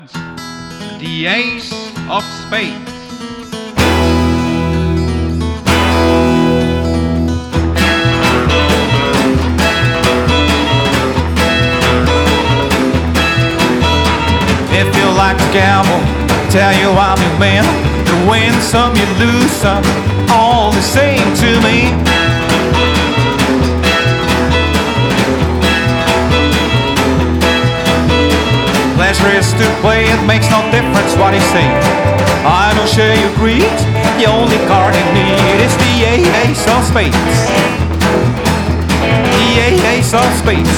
The Ace of Spades. If you like to gamble, tell you I'm your man. You win some, you lose some, all the same to me. Pleasure is to play, it makes no difference what you say. I don't share your greed, the only card you need is the ace of spades. The ace of spades.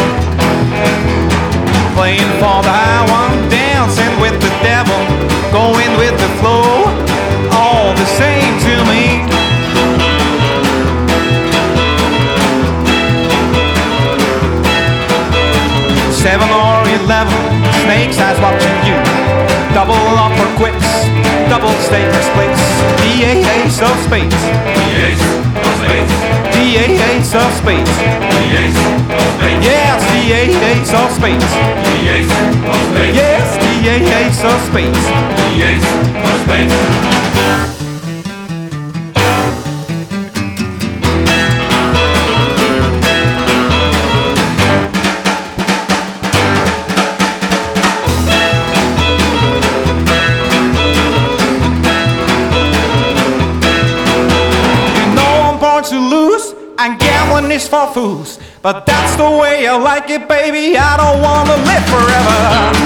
Playing for the high one, dancing with the devil, going with the flow, all the same to me. Seven or 11, snakes eyes watching you. Double up or quits, double stake or splits. The ace of spades. The ace of spades. The ace of spades. The ace of spades. Yes, the ace of spades. The ace of spades. Yes, the ace of spades. The ace of spades. To lose and gambling is for fools, but that's the way I like it, baby. I don't wanna live forever.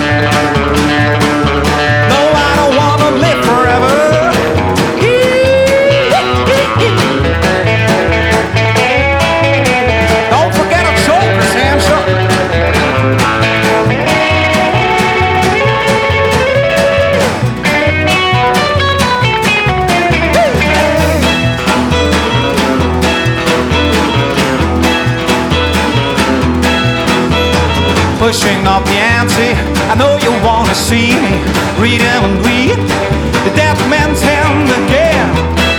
No, I don't wanna live forever. Don't forget a choker, Sam. Pushing up the ante, I know you wanna see me read and read the dead man's hand again.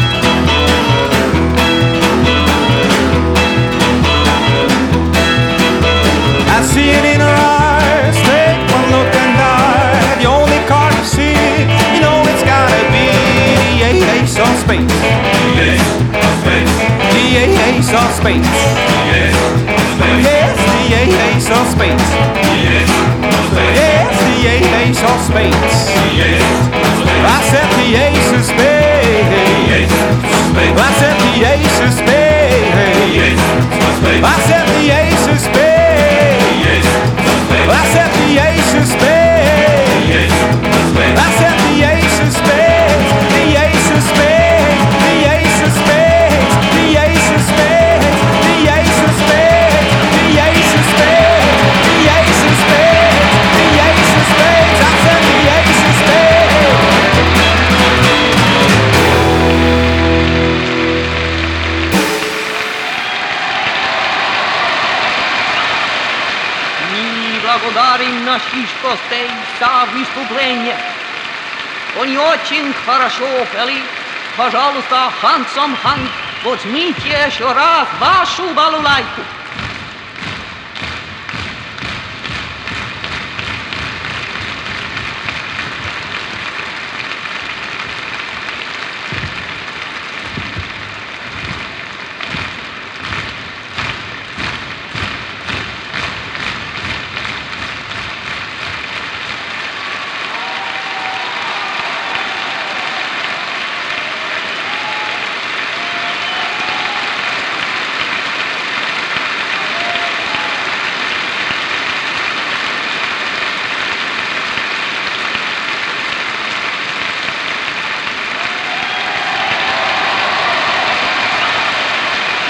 I see it in her eyes, take one look and die. The only card you see, you know it's gotta be the ace of spades. The ace of spades. The ace of spades. The ace of spades. Yes, the ace of spades. The ace of spades. Yes, the ace of spades. The ace of spades. I said the ace of spades. The ace of spades. I said the ace of spades. The ace of spades. I said the ace of spades. The ace of spades. I said the ace of spades. The ace of spades. I said the ace of spades. The ace of spades. The ace of spades. The ace of spades. The ace of spades. The ace of spades. The ace of spades. The ace of spades. I said the ace of spades. Благодарим наших гостей за выступление. Они очень хорошо пели. Пожалуйста, Хансом Ханк, возьмите еще раз вашу балалайку.